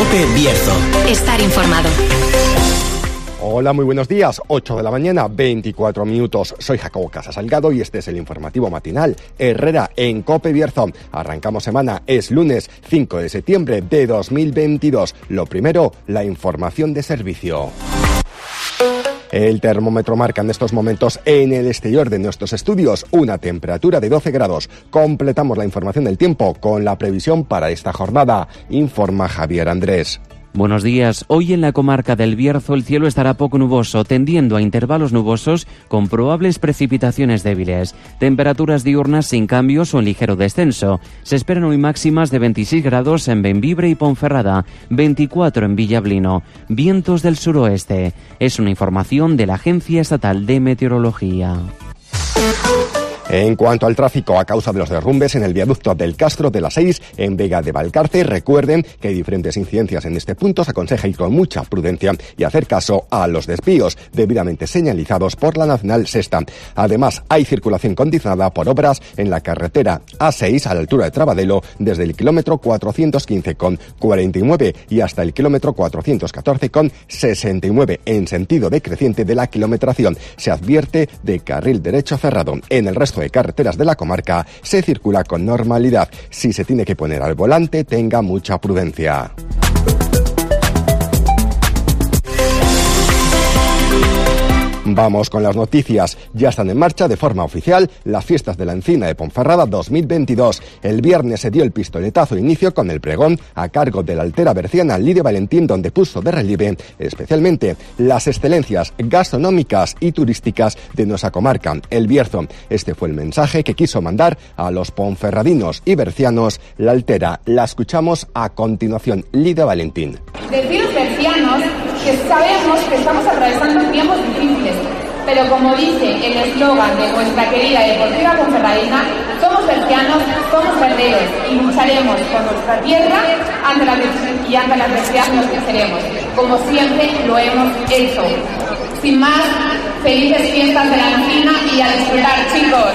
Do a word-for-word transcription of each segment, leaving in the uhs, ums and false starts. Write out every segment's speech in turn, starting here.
COPE Bierzo. Estar informado. Hola, muy buenos días. ocho de la mañana, veinticuatro minutos. Soy Jacobo Casasalgado y este es el informativo matinal Herrera en COPE Bierzo. Arrancamos semana, es lunes cinco de septiembre de dos mil veintidós. Lo primero, la información de servicio. El termómetro marca en estos momentos en el exterior de nuestros estudios una temperatura de doce grados. Completamos la información del tiempo con la previsión para esta jornada. Informa Javier Andrés. Buenos días. Hoy en la comarca del Bierzo el cielo estará poco nuboso, tendiendo a intervalos nubosos con probables precipitaciones débiles. Temperaturas diurnas sin cambios o en ligero descenso. Se esperan hoy máximas de veintiséis grados en Bembibre y Ponferrada, veinticuatro en Villablino. Vientos del suroeste. Es una información de la Agencia Estatal de Meteorología. En cuanto al tráfico, a causa de los derrumbes en el viaducto del Castro de las Seis, en Vega de Valcarce, recuerden que hay diferentes incidencias en este punto. Se aconseja ir con mucha prudencia y hacer caso a los desvíos debidamente señalizados por la Nacional Sexta. Además, hay circulación condicionada por obras en la carretera A seis a la altura de Trabadelo desde el kilómetro cuatrocientos quince con cuarenta y nueve y hasta el kilómetro cuatrocientos catorce con sesenta y nueve en sentido decreciente de la kilometración. Se advierte de carril derecho cerrado. En el resto de carreteras de la comarca se circula con normalidad. Si se tiene que poner al volante, tenga mucha prudencia. Vamos con las noticias. Ya están en marcha de forma oficial las fiestas de la Encina de Ponferrada dos mil veintidós. El viernes se dio el pistoletazo de inicio con el pregón a cargo de la altera berciana Lidia Valentín, donde puso de relieve especialmente las excelencias gastronómicas y turísticas de nuestra comarca, el Bierzo. Este fue el mensaje que quiso mandar a los ponferradinos y bercianos la altera. La escuchamos a continuación. Lidia Valentín. Deciros, bercianos, que sabemos que estamos atravesando tiempos difíciles, pero como dice el eslogan de nuestra querida Deportiva Ponferradina, somos bercianos, somos guerreros y lucharemos por nuestra tierra ante la, y ante la adversidad nos venceremos, como siempre lo hemos hecho. Sin más, felices fiestas de la Encina y a disfrutar, chicos.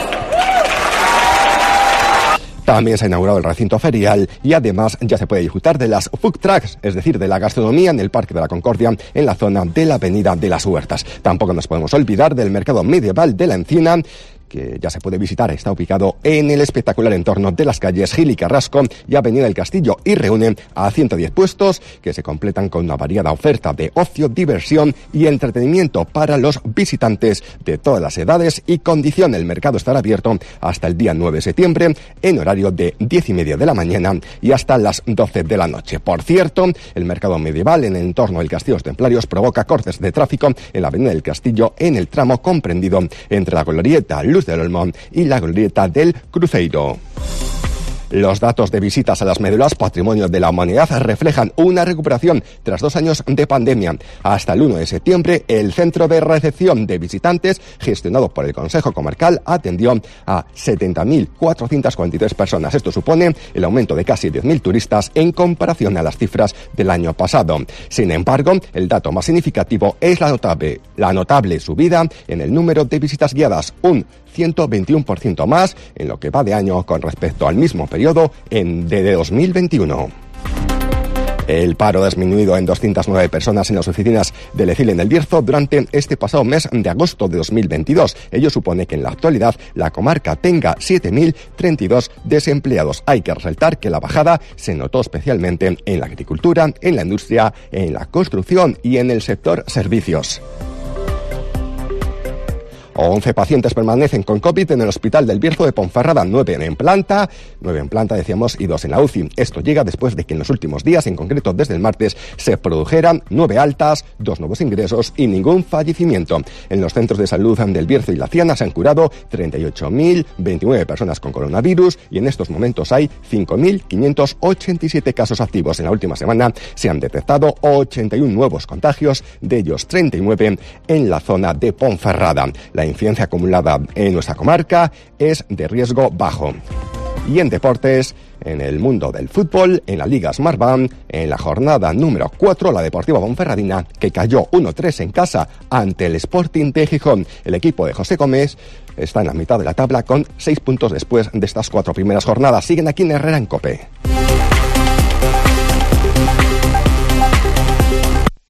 También se ha inaugurado el recinto ferial y además ya se puede disfrutar de las food trucks, es decir, de la gastronomía en el Parque de la Concordia, en la zona de la Avenida de las Huertas. Tampoco nos podemos olvidar del mercado medieval de la Encina, que ya se puede visitar. Está ubicado en el espectacular entorno de las calles Gil y Carrasco y Avenida del Castillo y reúne a ciento diez puestos que se completan con una variada oferta de ocio, diversión y entretenimiento para los visitantes de todas las edades y condición. El mercado estará abierto hasta el día nueve de septiembre en horario de diez y media de la mañana y hasta las doce de la noche. Por cierto, el mercado medieval en el entorno del Castillo de los Templarios provoca cortes de tráfico en la Avenida del Castillo en el tramo comprendido entre la glorieta Luz del Olmón y la glorieta del Cruzeiro. Los datos de visitas a las médulas Patrimonio de la Humanidad reflejan una recuperación tras dos años de pandemia. Hasta el uno de septiembre, el centro de recepción de visitantes, gestionado por el Consejo Comarcal, atendió a setenta mil cuatrocientas cuarenta y tres personas. Esto supone el aumento de casi diez mil turistas en comparación a las cifras del año pasado. Sin embargo, el dato más significativo es la notable, la notable subida en el número de visitas guiadas, un ciento veintiuno por ciento más en lo que va de año con respecto al mismo periodo en de dos mil veintiuno. El paro ha disminuido en doscientas nueve personas en las oficinas del E C I L en el Bierzo durante este pasado mes de agosto de dos mil veintidós. Ello supone que en la actualidad la comarca tenga siete mil treinta y dos desempleados. Hay que resaltar que la bajada se notó especialmente en la agricultura, en la industria, en la construcción y en el sector servicios. once pacientes permanecen con COVID en el Hospital del Bierzo de Ponferrada, nueve en planta, nueve en planta, decíamos, y dos en la U C I. Esto llega después de que en los últimos días, en concreto desde el martes, se produjeran nueve altas, dos nuevos ingresos y ningún fallecimiento. En los centros de salud del Bierzo y la Ciana se han curado treinta y ocho mil veintinueve personas con coronavirus y en estos momentos hay cinco mil quinientos ochenta y siete casos activos. En la última semana se han detectado ochenta y uno nuevos contagios, de ellos treinta y nueve en la zona de Ponferrada. La incidencia acumulada en nuestra comarca es de riesgo bajo. Y en deportes, en el mundo del fútbol, en la Liga Smartbank, en la jornada número cuatro, la Deportiva Ponferradina, que cayó uno tres en casa ante el Sporting de Gijón. El equipo de José Gómez está en la mitad de la tabla con seis puntos después de estas cuatro primeras jornadas. Siguen aquí en Herrera en COPE.